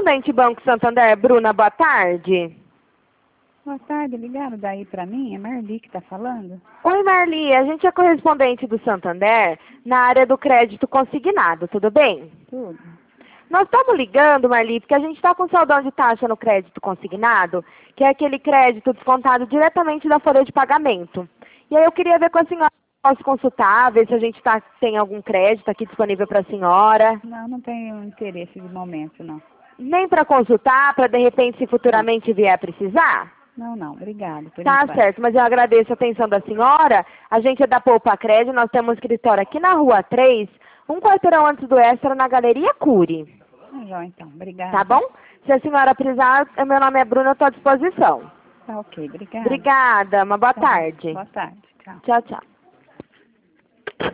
correspondente Banco Santander, Bruna, boa tarde. Boa tarde, ligaram daí pra mim? É Marli que tá falando? Oi, Marli, a gente é correspondente do Santander na área do crédito consignado, tudo bem? Tudo. Nós estamos ligando, Marli, porque a gente está com saudão de taxa no crédito consignado, que é aquele crédito descontado diretamente da folha de pagamento. E aí eu queria ver com a senhora, posso consultar, ver se a gente tem algum crédito aqui disponível para a senhora. Não, não tenho interesse de momento, não. Nem para consultar, para de repente, se Não, futuramente vier a precisar? não, obrigado por Tá enquanto. certo, mas eu agradeço a atenção da senhora. A gente é da Poupa Crédito, nós temos um escritório aqui na Rua 3, um quarteirão antes do Extra, na Galeria Cury. Tá joia, então, obrigada. Tá bom? Se a senhora precisar, meu nome é Bruna, eu estou à disposição. Tá ok, obrigada. Obrigada, uma boa Tá, tarde. boa tarde, tchau. Tchau, tchau.